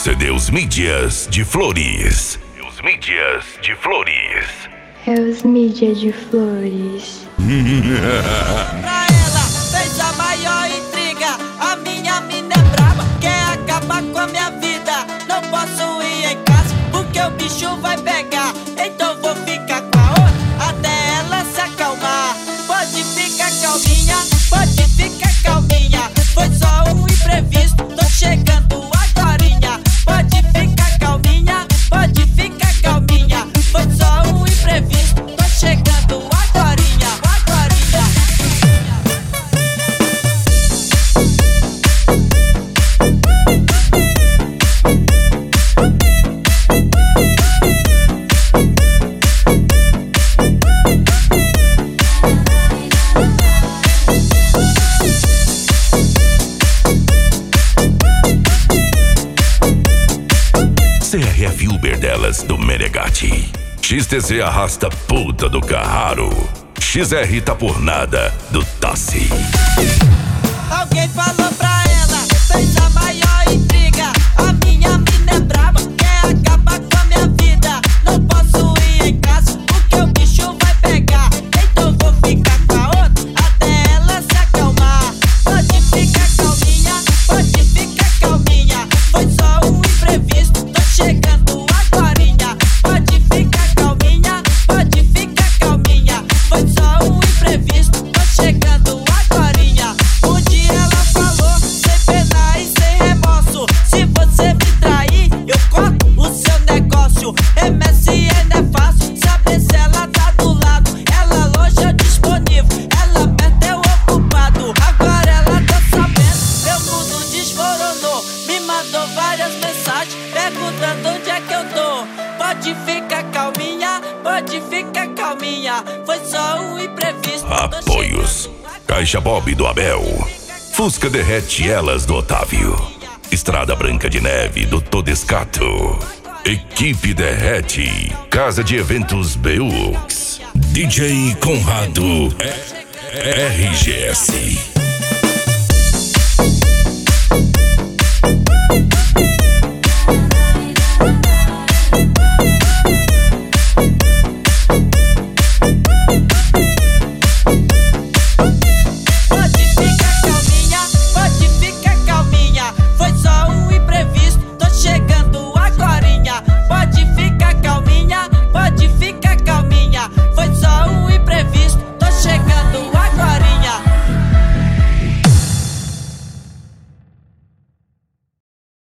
CD Os Mídias de Flores. Os Mídias de Flores. É os mídia de Flores. Pra ela fez a maior intriga. A minha mina é braba, quer acabar com a minha vida. Não posso ir em casa porque o bicho vai pegar. Então vou ficar com a outra até ela se acalmar. Pode ficar calminha, pode ficar calminha. Foi só um imprevisto, tô chegando agorinha. Pode ficar calminha, pode ficar calminha. Foi só um imprevisto, tô chegando agorinha, agorinha. CRF Uber delas do Menegatti. XTZ arrasta puta do Carraro. XR tá por nada do Tassi. Alguém falou pra ela, fez a maior intriga. A minha mina é braba, quer acabar com a minha vida. Não posso ir em casa porque o bicho vai pegar. Então vou ficar com a outra até ela se acalmar. Pode ficar calminha, pode ficar calminha. Foi só um imprevisto, tô chegando agorinha. Pode ficar calminha, pode ficar calminha. Foi só um imprevisto, tô chegando agorinha. Um dia ela falou, sem pena e sem remorso: se você me trair, eu corto o seu negócio. MSN é fácil, saber se ela tá do lado. Ela longe ou disponível, ela perto é o ocupado. Agora ela tá sabendo, meu mundo desmoronou. Me mandou várias mensagens perguntando onde é que eu tô. Pode ficar calminha, pode ficar calminha. Foi só um imprevisto. Apoios: Caixa Bob do Abel, Fusca Derrete Elas do Otávio, Estrada Branca de Neve do Todescato, Equipe Derrete, Casa de Eventos Beux, DJ Conrado RGS.